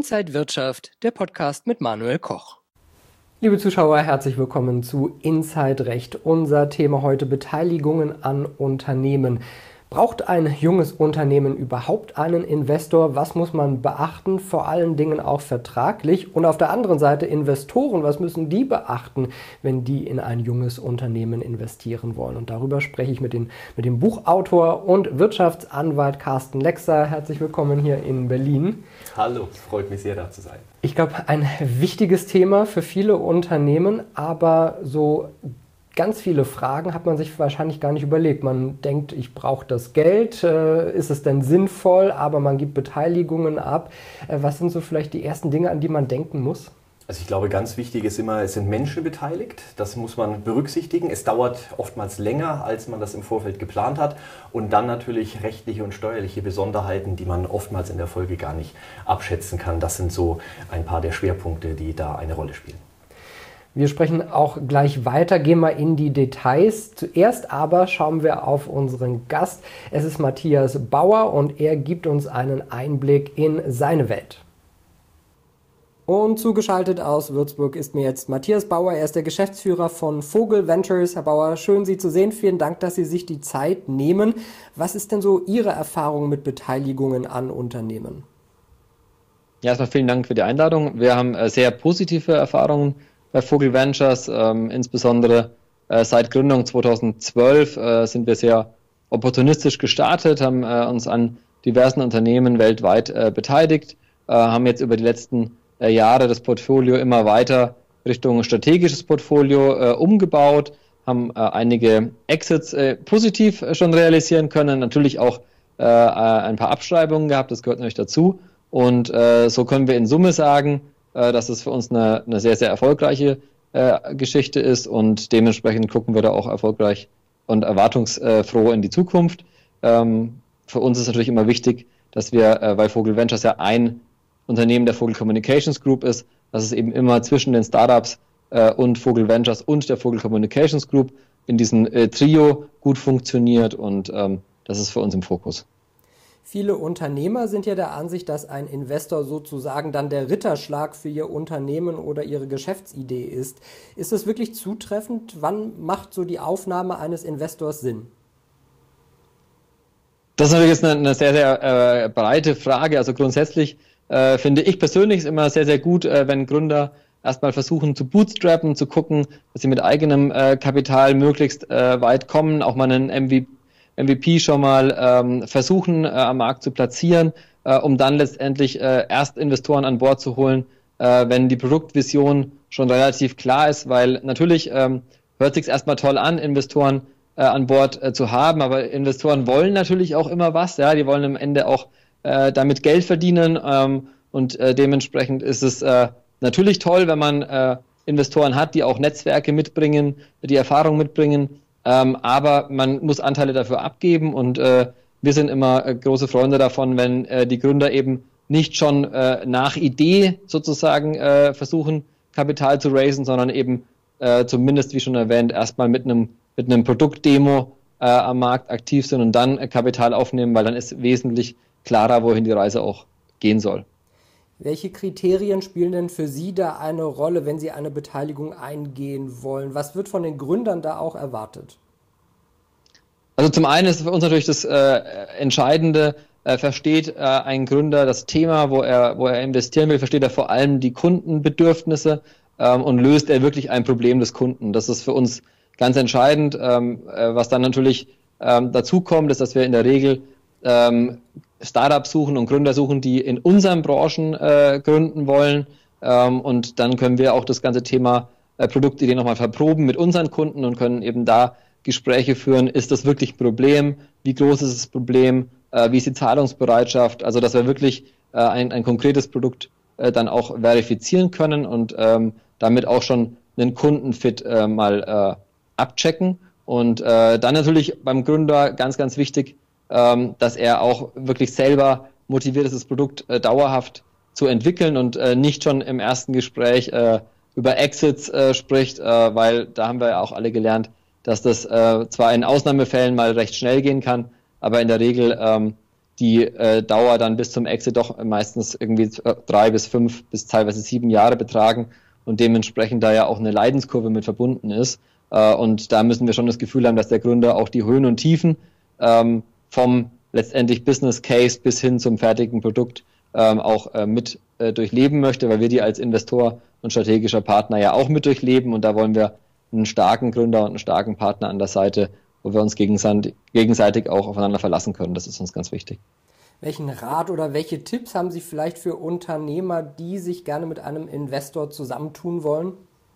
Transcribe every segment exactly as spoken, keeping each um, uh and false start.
Inside Wirtschaft, der Podcast mit Manuel Koch. Liebe Zuschauer, herzlich willkommen zu Inside Recht. Unser Thema heute: Beteiligungen an Unternehmen. Braucht ein junges Unternehmen überhaupt einen Investor? Was muss man beachten? Vor allen Dingen auch vertraglich. Und auf der anderen Seite Investoren. Was müssen die beachten, wenn die in ein junges Unternehmen investieren wollen? Und darüber spreche ich mit, den, mit dem Buchautor und Wirtschaftsanwalt Carsten Lexer. Herzlich willkommen hier in Berlin. Hallo, es freut mich sehr, da zu sein. Ich glaube, ein wichtiges Thema für viele Unternehmen, aber so ganz viele Fragen hat man sich wahrscheinlich gar nicht überlegt. Man denkt, ich brauche das Geld, äh, ist es denn sinnvoll, aber man gibt Beteiligungen ab. Äh, was sind so vielleicht die ersten Dinge, an die man denken muss? Also ich glaube, ganz wichtig ist immer, es sind Menschen beteiligt. Das muss man berücksichtigen. Es dauert oftmals länger, als man das im Vorfeld geplant hat. Und dann natürlich rechtliche und steuerliche Besonderheiten, die man oftmals in der Folge gar nicht abschätzen kann. Das sind so ein paar der Schwerpunkte, die da eine Rolle spielen. Wir sprechen auch gleich weiter, gehen mal in die Details. Zuerst aber schauen wir auf unseren Gast. Es ist Matthias Bauer und er gibt uns einen Einblick in seine Welt. Und zugeschaltet aus Würzburg ist mir jetzt Matthias Bauer. Er ist der Geschäftsführer von Vogel Ventures. Herr Bauer, schön Sie zu sehen. Vielen Dank, dass Sie sich die Zeit nehmen. Was ist denn so Ihre Erfahrung mit Beteiligungen an Unternehmen? Ja, erstmal vielen Dank für die Einladung. Wir haben sehr positive Erfahrungen bei Vogel Ventures, ähm, insbesondere äh, seit Gründung zweitausendzwölf äh, sind wir sehr opportunistisch gestartet, haben äh, uns an diversen Unternehmen weltweit äh, beteiligt, äh, haben jetzt über die letzten äh, Jahre das Portfolio immer weiter Richtung strategisches Portfolio äh, umgebaut, haben äh, einige Exits äh, positiv äh, schon realisieren können, natürlich auch äh, ein paar Abschreibungen gehabt, das gehört natürlich dazu, und äh, so können wir in Summe sagen, dass es für uns eine, eine sehr, sehr erfolgreiche äh, Geschichte ist, und dementsprechend gucken wir da auch erfolgreich und erwartungsfroh in die Zukunft. Ähm, für uns ist natürlich immer wichtig, dass wir, äh, weil Vogel Ventures ja ein Unternehmen der Vogel Communications Group ist, dass es eben immer zwischen den Startups äh, und Vogel Ventures und der Vogel Communications Group in diesem äh, Trio gut funktioniert, und ähm, das ist für uns im Fokus. Viele Unternehmer sind ja der Ansicht, dass ein Investor sozusagen dann der Ritterschlag für ihr Unternehmen oder ihre Geschäftsidee ist. Ist das wirklich zutreffend? Wann macht so die Aufnahme eines Investors Sinn? Das ist natürlich jetzt eine, eine sehr, sehr äh, breite Frage. Also grundsätzlich äh, finde ich persönlich es immer sehr, sehr gut, äh, wenn Gründer erstmal versuchen zu bootstrappen, zu gucken, dass sie mit eigenem äh, Kapital möglichst äh, weit kommen, auch mal einen M V P M V P schon mal ähm, versuchen äh, am Markt zu platzieren, äh, um dann letztendlich äh, erst Investoren an Bord zu holen, äh, wenn die Produktvision schon relativ klar ist, weil natürlich ähm, hört sich erstmal toll an, Investoren äh, an Bord äh, zu haben, aber Investoren wollen natürlich auch immer was, ja, die wollen am Ende auch äh, damit Geld verdienen, ähm, und äh, dementsprechend ist es äh, natürlich toll, wenn man äh, Investoren hat, die auch Netzwerke mitbringen, die Erfahrung mitbringen. Ähm, aber man muss Anteile dafür abgeben, und äh, wir sind immer äh, große Freunde davon, wenn äh, die Gründer eben nicht schon äh, nach Idee sozusagen äh, versuchen, Kapital zu raisen, sondern eben äh, zumindest, wie schon erwähnt, erstmal mit einem mit einem Produktdemo äh, am Markt aktiv sind und dann äh, Kapital aufnehmen, weil dann ist wesentlich klarer, wohin die Reise auch gehen soll. Welche Kriterien spielen denn für Sie da eine Rolle, wenn Sie eine Beteiligung eingehen wollen? Was wird von den Gründern da auch erwartet? Also zum einen ist für uns natürlich das äh, Entscheidende, äh, versteht äh, ein Gründer das Thema, wo er, wo er investieren will, versteht er vor allem die Kundenbedürfnisse ähm, und löst er wirklich ein Problem des Kunden. Das ist für uns ganz entscheidend. Ähm, äh, was dann natürlich ähm, dazu kommt, ist, dass wir in der Regel ähm, Startups suchen und Gründer suchen, die in unseren Branchen äh, gründen wollen, ähm, und dann können wir auch das ganze Thema äh, Produktidee nochmal verproben mit unseren Kunden und können eben da Gespräche führen. Ist das wirklich ein Problem? Wie groß ist das Problem? Äh, wie ist die Zahlungsbereitschaft? Also dass wir wirklich äh, ein, ein konkretes Produkt äh, dann auch verifizieren können und ähm, damit auch schon einen Kundenfit äh, mal äh, abchecken, und äh, dann natürlich beim Gründer ganz, ganz wichtig, ähm, dass er auch wirklich selber motiviert ist, das Produkt äh, dauerhaft zu entwickeln und äh, nicht schon im ersten Gespräch äh, über Exits äh, spricht, äh, weil da haben wir ja auch alle gelernt, dass das äh, zwar in Ausnahmefällen mal recht schnell gehen kann, aber in der Regel ähm, die äh, Dauer dann bis zum Exit doch meistens irgendwie drei bis fünf bis teilweise sieben Jahre betragen und dementsprechend da ja auch eine Leidenskurve mit verbunden ist. Äh, und da müssen wir schon das Gefühl haben, dass der Gründer auch die Höhen und Tiefen ähm, vom letztendlich Business Case bis hin zum fertigen Produkt ähm, auch äh, mit äh, durchleben möchte, weil wir die als Investor und strategischer Partner ja auch mit durchleben und da wollen wir einen starken Gründer und einen starken Partner an der Seite, wo wir uns gegenseitig auch aufeinander verlassen können. Das ist uns ganz wichtig. Welchen Rat oder welche Tipps haben Sie vielleicht für Unternehmer, die sich gerne mit einem Investor zusammentun wollen?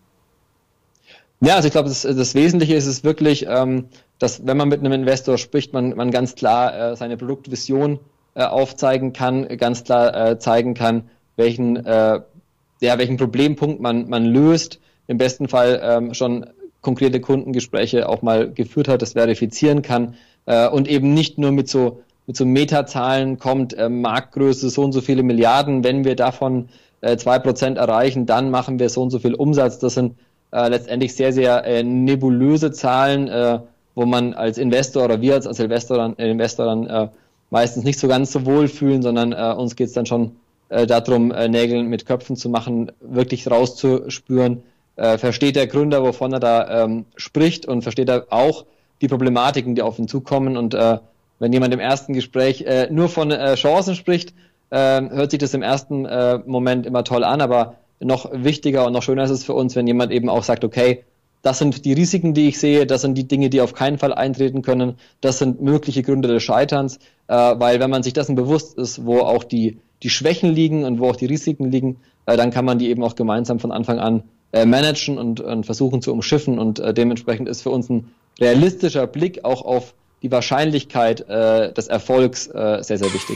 Ja, also ich glaube, das, das Wesentliche ist es wirklich, ähm, dass wenn man mit einem Investor spricht, man, man ganz klar äh, seine Produktvision äh, aufzeigen kann, ganz klar äh, zeigen kann, welchen, äh, ja, welchen Problempunkt man, man löst, im besten Fall ähm, schon konkrete Kundengespräche auch mal geführt hat, das verifizieren kann äh, und eben nicht nur mit so mit so Metazahlen kommt, äh, Marktgröße so und so viele Milliarden, wenn wir davon äh, zwei Prozent erreichen, dann machen wir so und so viel Umsatz. Das sind äh, letztendlich sehr, sehr äh, nebulöse Zahlen, äh, wo man als Investor oder wir als, als Investor dann, äh, Investor dann äh, meistens nicht so ganz so wohl fühlen, sondern äh, uns geht es dann schon äh, darum, äh, Nägel mit Köpfen zu machen, wirklich rauszuspüren, äh, versteht der Gründer, wovon er da ähm, spricht und versteht er auch die Problematiken, die auf ihn zukommen und äh, wenn jemand im ersten Gespräch äh, nur von äh, Chancen spricht, äh, hört sich das im ersten äh, Moment immer toll an, aber noch wichtiger und noch schöner ist es für uns, wenn jemand eben auch sagt, okay, das sind die Risiken, die ich sehe, das sind die Dinge, die auf keinen Fall eintreten können, das sind mögliche Gründe des Scheiterns, äh, weil wenn man sich dessen bewusst ist, wo auch die, die Schwächen liegen und wo auch die Risiken liegen, äh, dann kann man die eben auch gemeinsam von Anfang an äh, managen und, und versuchen zu umschiffen und äh, dementsprechend ist für uns ein realistischer Blick auch auf die Wahrscheinlichkeit äh, des Erfolgs äh, sehr, sehr wichtig.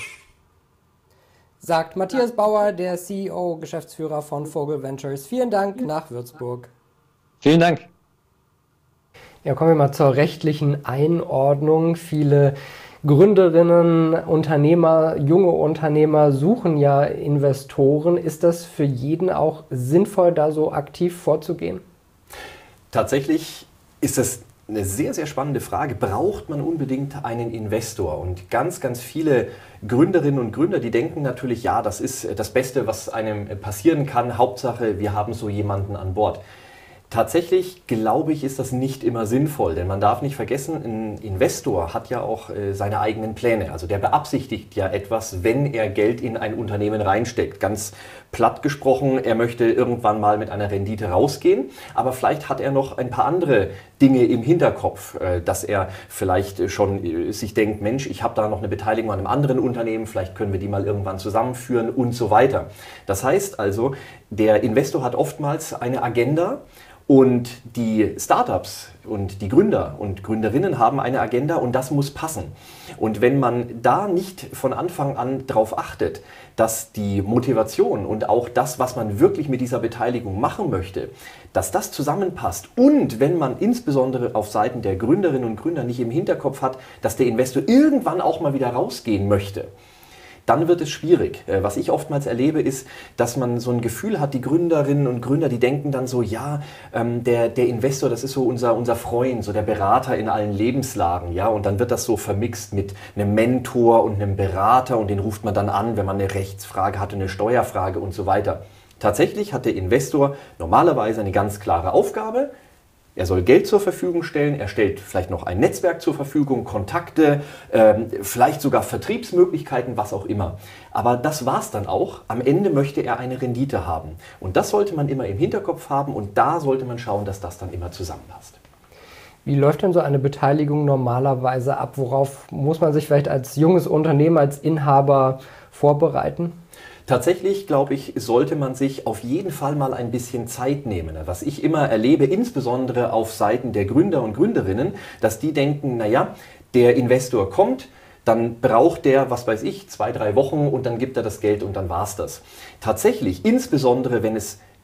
Sagt Matthias Bauer, der C E O, Geschäftsführer von Vogel Ventures. Vielen Dank nach Würzburg. Vielen Dank. Ja, kommen wir mal zur rechtlichen Einordnung. Viele Gründerinnen, Unternehmer, junge Unternehmer suchen ja Investoren. Ist das für jeden auch sinnvoll, da so aktiv vorzugehen? Tatsächlich ist es eine sehr, sehr spannende Frage. Braucht man unbedingt einen Investor? Und ganz, ganz viele Gründerinnen und Gründer, die denken natürlich, ja, das ist das Beste, was einem passieren kann. Hauptsache, wir haben so jemanden an Bord. Tatsächlich, glaube ich, ist das nicht immer sinnvoll, denn man darf nicht vergessen, ein Investor hat ja auch äh, seine eigenen Pläne. Also der beabsichtigt ja etwas, wenn er Geld in ein Unternehmen reinsteckt. Ganz platt gesprochen, er möchte irgendwann mal mit einer Rendite rausgehen, aber vielleicht hat er noch ein paar andere Dinge im Hinterkopf, äh, dass er vielleicht schon äh, sich denkt, Mensch, ich habe da noch eine Beteiligung an einem anderen Unternehmen, vielleicht können wir die mal irgendwann zusammenführen und so weiter. Das heißt also, der Investor hat oftmals eine Agenda, und die Startups und die Gründer und Gründerinnen haben eine Agenda und das muss passen. Und wenn man da nicht von Anfang an darauf achtet, dass die Motivation und auch das, was man wirklich mit dieser Beteiligung machen möchte, dass das zusammenpasst und wenn man insbesondere auf Seiten der Gründerinnen und Gründer nicht im Hinterkopf hat, dass der Investor irgendwann auch mal wieder rausgehen möchte, dann wird es schwierig. Was ich oftmals erlebe, ist, dass man so ein Gefühl hat, die Gründerinnen und Gründer, die denken dann so, ja, ähm, der, der Investor, das ist so unser, unser Freund, so der Berater in allen Lebenslagen, ja, und dann wird das so vermixt mit einem Mentor und einem Berater und den ruft man dann an, wenn man eine Rechtsfrage hat, eine Steuerfrage und so weiter. Tatsächlich hat der Investor normalerweise eine ganz klare Aufgabe. Er soll Geld zur Verfügung stellen, er stellt vielleicht noch ein Netzwerk zur Verfügung, Kontakte, ähm, vielleicht sogar Vertriebsmöglichkeiten, was auch immer. Aber das war's dann auch. Am Ende möchte er eine Rendite haben. Und das sollte man immer im Hinterkopf haben und da sollte man schauen, dass das dann immer zusammenpasst. Wie läuft denn so eine Beteiligung normalerweise ab? Worauf muss man sich vielleicht als junges Unternehmen, als Inhaber vorbereiten? Tatsächlich, glaube ich, sollte man sich auf jeden Fall mal ein bisschen Zeit nehmen. Was ich immer erlebe, insbesondere auf Seiten der Gründer und Gründerinnen, dass die denken, naja, der Investor kommt, dann braucht der, was weiß ich, zwei, drei Wochen und dann gibt er das Geld und dann war's das. Tatsächlich, insbesondere wenn es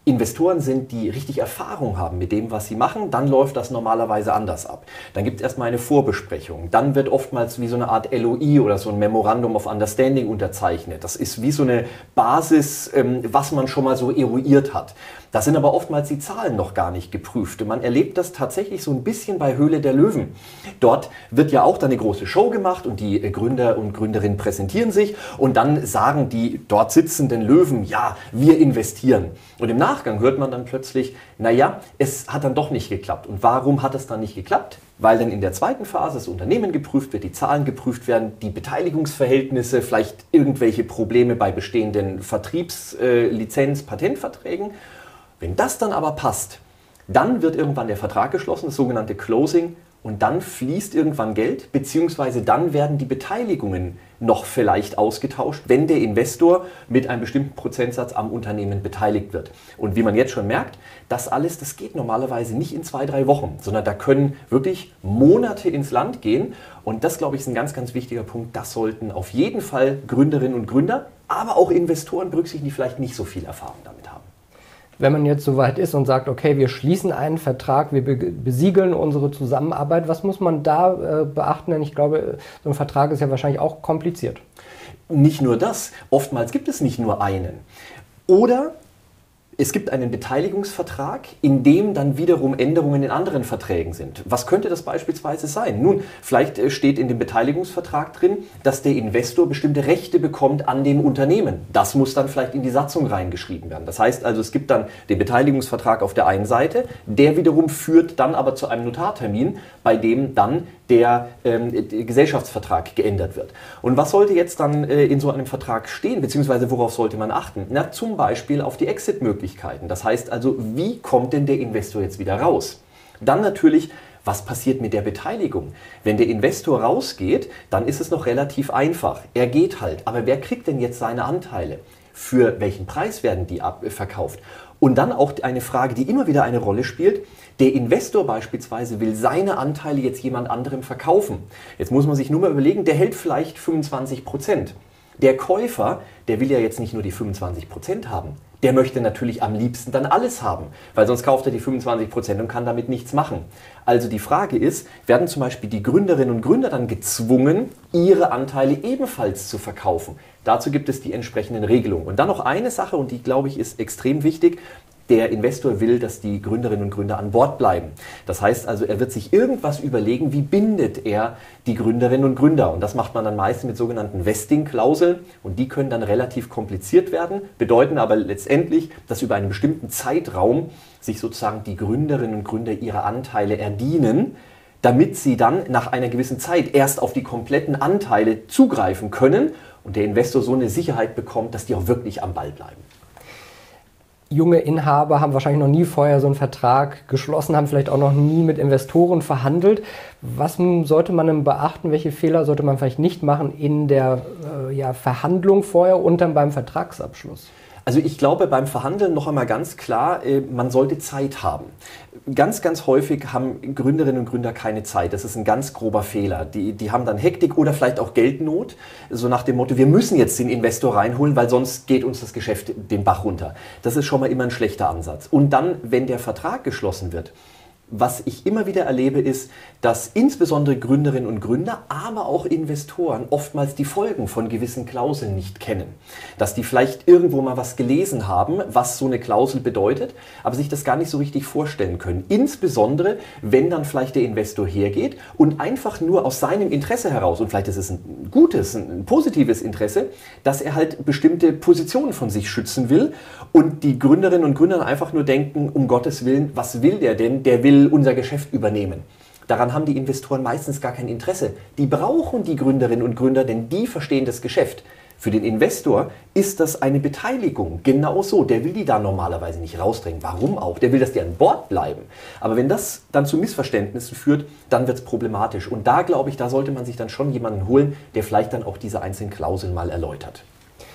Investoren sind, die richtig Erfahrung haben mit dem, was sie machen, dann läuft das normalerweise anders ab. Dann gibt es erstmal eine Vorbesprechung. Dann wird oftmals wie so eine Art L O I oder so ein Memorandum of Understanding unterzeichnet. Das ist wie so eine Basis, was man schon mal so eruiert hat. Da sind aber oftmals die Zahlen noch gar nicht geprüft. Man erlebt das tatsächlich so ein bisschen bei Höhle der Löwen. Dort wird ja auch dann eine große Show gemacht und die Gründer und Gründerinnen präsentieren sich und dann sagen die dort sitzenden Löwen, ja, wir investieren. Und im Nachgang hört man dann plötzlich, naja, es hat dann doch nicht geklappt. Und warum hat es dann nicht geklappt? Weil dann in der zweiten Phase das Unternehmen geprüft wird, die Zahlen geprüft werden, die Beteiligungsverhältnisse, vielleicht irgendwelche Probleme bei bestehenden Vertriebslizenz-, Patentverträgen. Wenn das dann aber passt, dann wird irgendwann der Vertrag geschlossen, das sogenannte Closing, und dann fließt irgendwann Geld, beziehungsweise dann werden die Beteiligungen noch vielleicht ausgetauscht, wenn der Investor mit einem bestimmten Prozentsatz am Unternehmen beteiligt wird. Und wie man jetzt schon merkt, das alles, das geht normalerweise nicht in zwei, drei Wochen, sondern da können wirklich Monate ins Land gehen. Und das, glaube ich, ist ein ganz, ganz wichtiger Punkt. Das sollten auf jeden Fall Gründerinnen und Gründer, aber auch Investoren berücksichtigen, die vielleicht nicht so viel Erfahrung damit haben. Wenn man jetzt soweit ist und sagt, okay, wir schließen einen Vertrag, wir besiegeln unsere Zusammenarbeit, was muss man da äh, beachten? Denn ich glaube, so ein Vertrag ist ja wahrscheinlich auch kompliziert. Nicht nur das, oftmals gibt es nicht nur einen. Oder es gibt einen Beteiligungsvertrag, in dem dann wiederum Änderungen in anderen Verträgen sind. Was könnte das beispielsweise sein? Nun, vielleicht steht in dem Beteiligungsvertrag drin, dass der Investor bestimmte Rechte bekommt an dem Unternehmen. Das muss dann vielleicht in die Satzung reingeschrieben werden. Das heißt also, es gibt dann den Beteiligungsvertrag auf der einen Seite, der wiederum führt dann aber zu einem Notartermin, bei dem dann der ähm, Gesellschaftsvertrag geändert wird. Und was sollte jetzt dann äh, in so einem Vertrag stehen, beziehungsweise worauf sollte man achten? Na, zum Beispiel auf die Exit-Möglichkeiten. Das heißt also, wie kommt denn der Investor jetzt wieder raus? Dann natürlich, was passiert mit der Beteiligung? Wenn der Investor rausgeht, dann ist es noch relativ einfach. Er geht halt, aber wer kriegt denn jetzt seine Anteile? Für welchen Preis werden die ab- verkauft? Und dann auch eine Frage, die immer wieder eine Rolle spielt. Der Investor beispielsweise will seine Anteile jetzt jemand anderem verkaufen. Jetzt muss man sich nur mal überlegen, der hält vielleicht fünfundzwanzig Prozent. Der Käufer, der will ja jetzt nicht nur die fünfundzwanzig Prozent haben. Der möchte natürlich am liebsten dann alles haben, weil sonst kauft er die fünfundzwanzig Prozent und kann damit nichts machen. Also die Frage ist, werden zum Beispiel die Gründerinnen und Gründer dann gezwungen, ihre Anteile ebenfalls zu verkaufen? Dazu gibt es die entsprechenden Regelungen. Und dann noch eine Sache, und die, glaube ich, ist extrem wichtig. Der Investor will, dass die Gründerinnen und Gründer an Bord bleiben. Das heißt also, er wird sich irgendwas überlegen, wie bindet er die Gründerinnen und Gründer. Und das macht man dann meist mit sogenannten Vesting-Klauseln. Und die können dann relativ kompliziert werden, bedeuten aber letztendlich, dass über einen bestimmten Zeitraum sich sozusagen die Gründerinnen und Gründer ihre Anteile erdienen, damit sie dann nach einer gewissen Zeit erst auf die kompletten Anteile zugreifen können und der Investor so eine Sicherheit bekommt, dass die auch wirklich am Ball bleiben. Junge Inhaber haben wahrscheinlich noch nie vorher so einen Vertrag geschlossen, haben vielleicht auch noch nie mit Investoren verhandelt. Was sollte man denn beachten? Welche Fehler sollte man vielleicht nicht machen in der äh, ja, Verhandlung vorher und dann beim Vertragsabschluss? Also ich glaube beim Verhandeln noch einmal ganz klar, man sollte Zeit haben. Ganz, ganz häufig haben Gründerinnen und Gründer keine Zeit. Das ist ein ganz grober Fehler. Die, die haben dann Hektik oder vielleicht auch Geldnot, so nach dem Motto, wir müssen jetzt den Investor reinholen, weil sonst geht uns das Geschäft den Bach runter. Das ist schon mal immer ein schlechter Ansatz. Und dann, wenn der Vertrag geschlossen wird, was ich immer wieder erlebe, ist, dass insbesondere Gründerinnen und Gründer, aber auch Investoren oftmals die Folgen von gewissen Klauseln nicht kennen. Dass die vielleicht irgendwo mal was gelesen haben, was so eine Klausel bedeutet, aber sich das gar nicht so richtig vorstellen können. Insbesondere, wenn dann vielleicht der Investor hergeht und einfach nur aus seinem Interesse heraus, und vielleicht ist es ein gutes, ein positives Interesse, dass er halt bestimmte Positionen von sich schützen will und die Gründerinnen und Gründer einfach nur denken, um Gottes Willen, was will der denn? Der will unser Geschäft übernehmen. Daran haben die Investoren meistens gar kein Interesse. Die brauchen die Gründerinnen und Gründer, denn die verstehen das Geschäft. Für den Investor ist das eine Beteiligung. Genau so. Der will die da normalerweise nicht rausdrängen. Warum auch? Der will, dass die an Bord bleiben. Aber wenn das dann zu Missverständnissen führt, dann wird es problematisch. Und da, glaube ich, da sollte man sich dann schon jemanden holen, der vielleicht dann auch diese einzelnen Klauseln mal erläutert.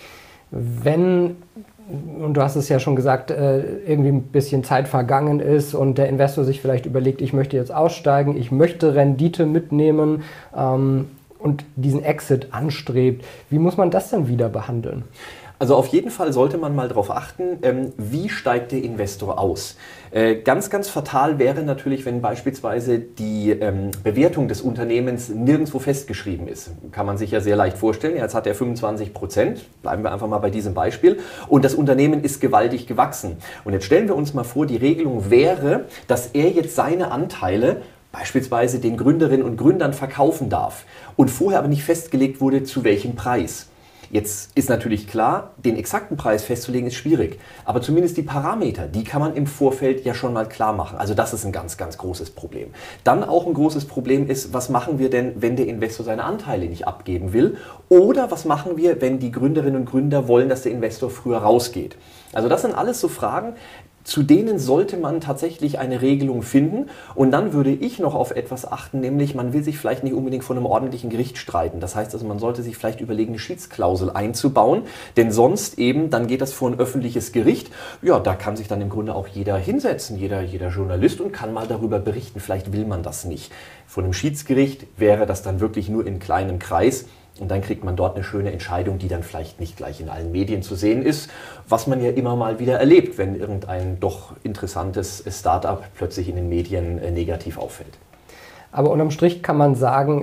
Wenn, und du hast es ja schon gesagt, irgendwie ein bisschen Zeit vergangen ist und der Investor sich vielleicht überlegt, ich möchte jetzt aussteigen, ich möchte Rendite mitnehmen ähm, und diesen Exit anstrebt, wie muss man das dann wieder behandeln? Also auf jeden Fall sollte man mal darauf achten, ähm, wie steigt der Investor aus. Äh, ganz, ganz fatal wäre natürlich, wenn beispielsweise die ähm, Bewertung des Unternehmens nirgendwo festgeschrieben ist. Kann man sich ja sehr leicht vorstellen. Jetzt hat er fünfundzwanzig Prozent, bleiben wir einfach mal bei diesem Beispiel, und das Unternehmen ist gewaltig gewachsen. Und jetzt stellen wir uns mal vor, die Regelung wäre, dass er jetzt seine Anteile beispielsweise den Gründerinnen und Gründern verkaufen darf und vorher aber nicht festgelegt wurde, zu welchem Preis. Jetzt ist natürlich klar, den exakten Preis festzulegen ist schwierig, aber zumindest die Parameter, die kann man im Vorfeld ja schon mal klar machen. Also das ist ein ganz, ganz großes Problem. Dann auch ein großes Problem ist, was machen wir denn, wenn der Investor seine Anteile nicht abgeben will? Oder was machen wir, wenn die Gründerinnen und Gründer wollen, dass der Investor früher rausgeht? Also das sind alles so Fragen, zu denen sollte man tatsächlich eine Regelung finden, und dann würde ich noch auf etwas achten, nämlich man will sich vielleicht nicht unbedingt vor einem ordentlichen Gericht streiten. Das heißt also, man sollte sich vielleicht überlegen, eine Schiedsklausel einzubauen, denn sonst eben, dann geht das vor ein öffentliches Gericht. Ja, da kann sich dann im Grunde auch jeder hinsetzen, jeder, jeder Journalist, und kann mal darüber berichten. Vielleicht will man das nicht. Vor einem Schiedsgericht wäre das dann wirklich nur in kleinem Kreis. Und dann kriegt man dort eine schöne Entscheidung, die dann vielleicht nicht gleich in allen Medien zu sehen ist, was man ja immer mal wieder erlebt, wenn irgendein doch interessantes Start-up plötzlich in den Medien negativ auffällt. Aber unterm Strich kann man sagen,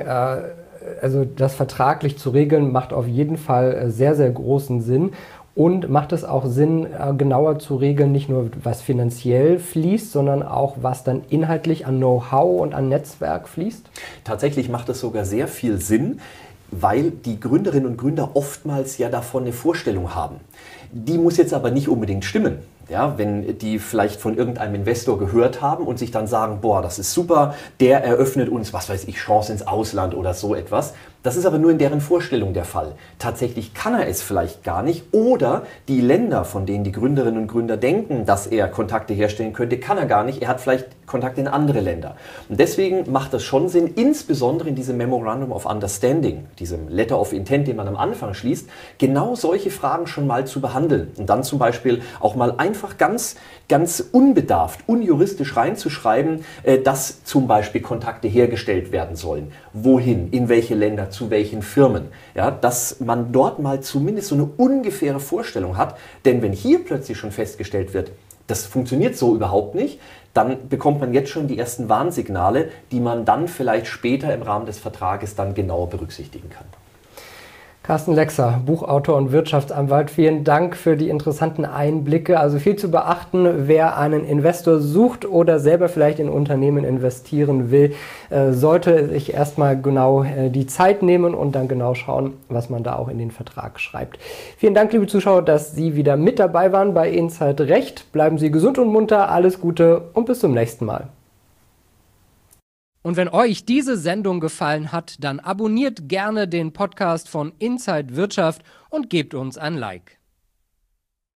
also das vertraglich zu regeln, macht auf jeden Fall sehr, sehr großen Sinn. Und macht es auch Sinn, genauer zu regeln, nicht nur was finanziell fließt, sondern auch was dann inhaltlich an Know-how und an Netzwerk fließt? Tatsächlich macht es sogar sehr viel Sinn, weil die Gründerinnen und Gründer oftmals ja davon eine Vorstellung haben. Die muss jetzt aber nicht unbedingt stimmen. Ja, wenn die vielleicht von irgendeinem Investor gehört haben und sich dann sagen, boah, das ist super, der eröffnet uns, was weiß ich, Chance ins Ausland oder so etwas. Das ist aber nur in deren Vorstellung der Fall. Tatsächlich kann er es vielleicht gar nicht, oder die Länder, von denen die Gründerinnen und Gründer denken, dass er Kontakte herstellen könnte, kann er gar nicht. Er hat vielleicht Kontakte in andere Länder. Und deswegen macht das schon Sinn, insbesondere in diesem Memorandum of Understanding, diesem Letter of Intent, den man am Anfang schließt, genau solche Fragen schon mal zu behandeln. Und dann zum Beispiel auch mal einfach ganz, ganz unbedarft, unjuristisch reinzuschreiben, dass zum Beispiel Kontakte hergestellt werden sollen. Wohin, in welche Länder, zu welchen Firmen. Ja, dass man dort mal zumindest so eine ungefähre Vorstellung hat. Denn wenn hier plötzlich schon festgestellt wird, das funktioniert so überhaupt nicht, dann bekommt man jetzt schon die ersten Warnsignale, die man dann vielleicht später im Rahmen des Vertrages dann genauer berücksichtigen kann. Carsten Lexer, Buchautor und Wirtschaftsanwalt, vielen Dank für die interessanten Einblicke. Also viel zu beachten, wer einen Investor sucht oder selber vielleicht in Unternehmen investieren will, sollte sich erstmal genau die Zeit nehmen und dann genau schauen, was man da auch in den Vertrag schreibt. Vielen Dank, liebe Zuschauer, dass Sie wieder mit dabei waren bei Inside Recht. Bleiben Sie gesund und munter, alles Gute und bis zum nächsten Mal. Und wenn euch diese Sendung gefallen hat, dann abonniert gerne den Podcast von Inside Wirtschaft und gebt uns ein Like.